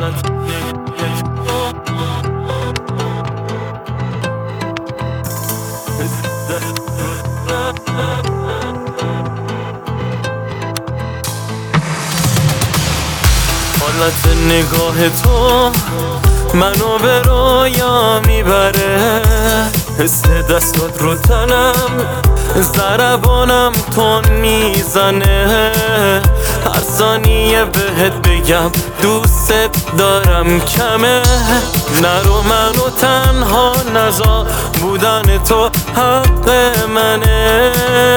حالت نگاه تو منو به رویا میبره، حس دستات رو تنم ضربانم تون میزنه. هر ثانیه بهت بگم دوست دارم کمه، نرو منو تنها نذار، بودن تو حق منه.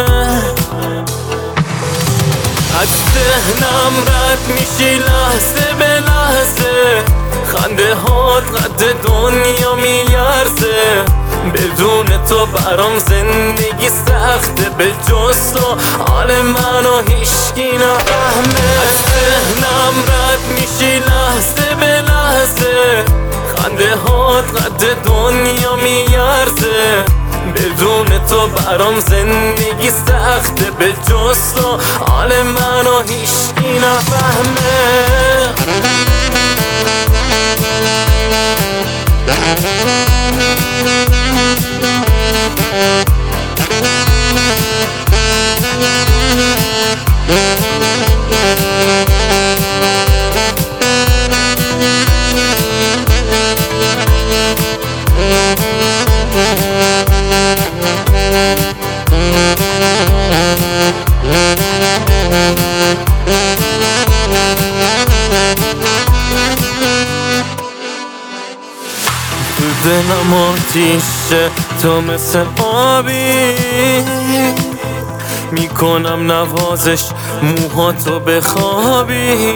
از ذهنم رد میشی لحظه به لحظه، خنده هات قد دنیا میارزه. بدون تو برام زندگی سخته، به جز تو حال منو هیچکی نفهمه. از ذهنم رد میشی لحظه به لحظه، خنده هات قد دنیا میارزه. بدون تو برام زندگی سخته، به جز تو حال منو هیچکی نفهمه. دلم آتیشه تو مثل آبی، میکنم نوازش موهاتو بخوابی.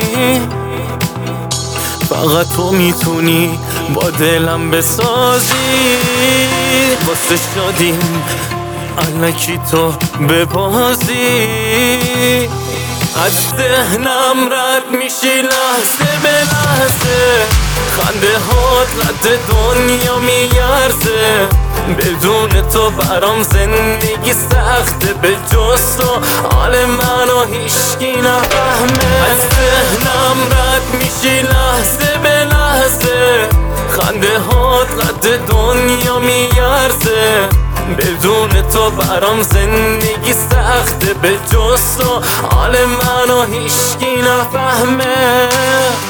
فقط تو میتونی با دلم بسازی، واسه شادیم الکی تو ببازی. از ذهنم رد میشی لحظه به لحظه، خنده هات قد دنیا میارزه. بدون تو برام زندگی سخته، به جز تو حال منو هیچکی نفهمه. از ذهنم رد میشی لحظه به لحظه، خنده هات قد دنیا میارزه. بدون تو برام زندگی سخته، به جز تو حال منو هیچکی نفهمه.